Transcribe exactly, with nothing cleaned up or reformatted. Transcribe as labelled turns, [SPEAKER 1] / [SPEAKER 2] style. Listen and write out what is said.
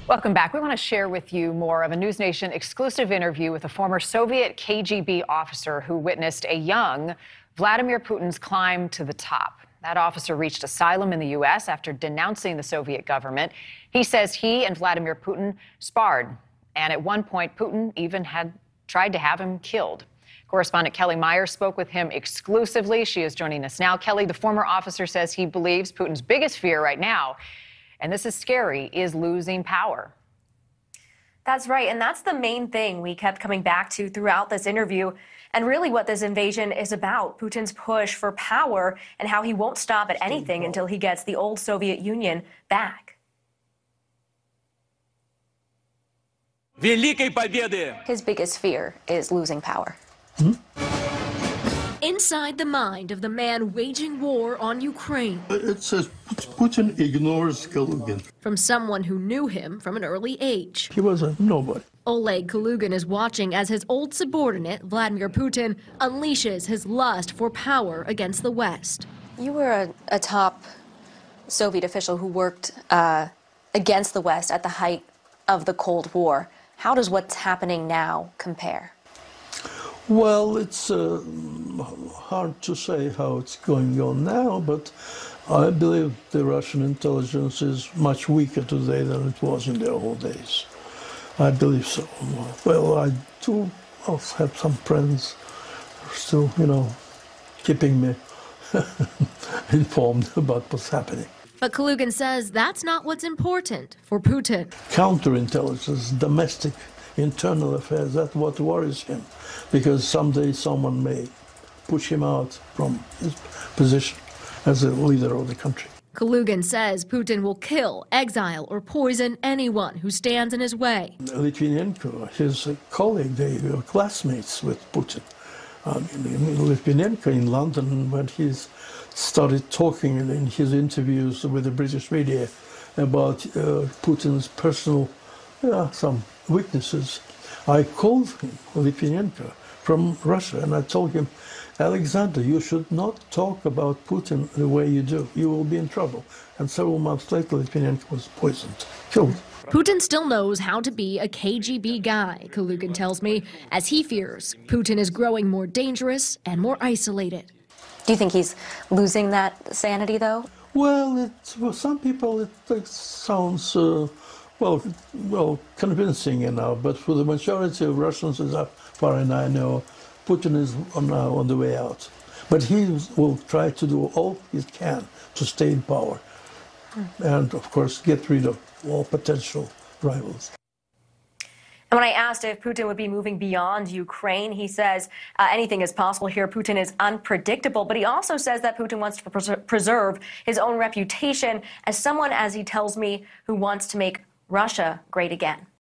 [SPEAKER 1] Welcome back. We want to share with you more of a NewsNation exclusive interview with a former Soviet K G B officer who witnessed a young Vladimir Putin's climb to the top. That officer reached asylum in the U S after denouncing the Soviet government. He says he and Vladimir Putin sparred, and at one point, Putin even had tried to have him killed. Correspondent Kelly Meyer spoke with him exclusively. She is joining us now. Kelly, the former officer says he believes Putin's biggest fear right now, and this is scary, is losing power.
[SPEAKER 2] That's right, and that's the main thing we kept coming back to throughout this interview, and really what this invasion is about, Putin's push for power and how he won't stop at anything until he gets the old Soviet Union back.
[SPEAKER 3] His biggest fear is losing power.
[SPEAKER 4] Hmm?
[SPEAKER 5] Inside the mind of the man waging war on Ukraine.
[SPEAKER 4] It says Putin ignores Kalugin.
[SPEAKER 5] From someone who knew him from an early age.
[SPEAKER 4] He was a nobody.
[SPEAKER 5] Oleg Kalugin is watching as his old subordinate, Vladimir Putin, unleashes his lust for power against the West.
[SPEAKER 3] You were a, a top Soviet official who worked uh, against the West at the height of the Cold War. How does what's happening now compare?
[SPEAKER 4] Well, it's uh, hard to say how it's going on now, but I believe the Russian intelligence is much weaker today than it was in the old days. I believe so. Well, I do also have some friends who are still, you know, keeping me informed about what's happening.
[SPEAKER 5] But Kalugin says that's not what's important for Putin.
[SPEAKER 4] Counterintelligence, domestic internal affairs, that's what worries him, because someday someone may push him out from his position as a leader of the country.
[SPEAKER 5] Kalugin says Putin will kill, exile, or poison anyone who stands in his way.
[SPEAKER 4] Litvinenko, his colleague, they were classmates with Putin. I mean, Litvinenko in London, when he started talking in his interviews with the British media about uh, Putin's personal, uh, some weaknesses, I called him, Litvinenko, from Russia, and I told him, Alexander, you should not talk about Putin the way you do. You will be in trouble. And several months later, Litvinenko was poisoned, killed.
[SPEAKER 5] Putin still knows how to be a K G B guy, Kalugin tells me, as he fears Putin is growing more dangerous and more isolated.
[SPEAKER 3] Do you think he's losing that sanity, though?
[SPEAKER 4] Well, it, for some people, it, it sounds uh, well, well, convincing enough. But for the majority of Russians, as far as I know, Putin is now on the way out. But he will try to do all he can to stay in power, and of course, get rid of all potential rivals.
[SPEAKER 2] And when I asked if Putin would be moving beyond Ukraine, he says uh, anything is possible here. Putin is unpredictable, but he also says that Putin wants to pres preserve his own reputation as someone, as he tells me, who wants to make Russia great again.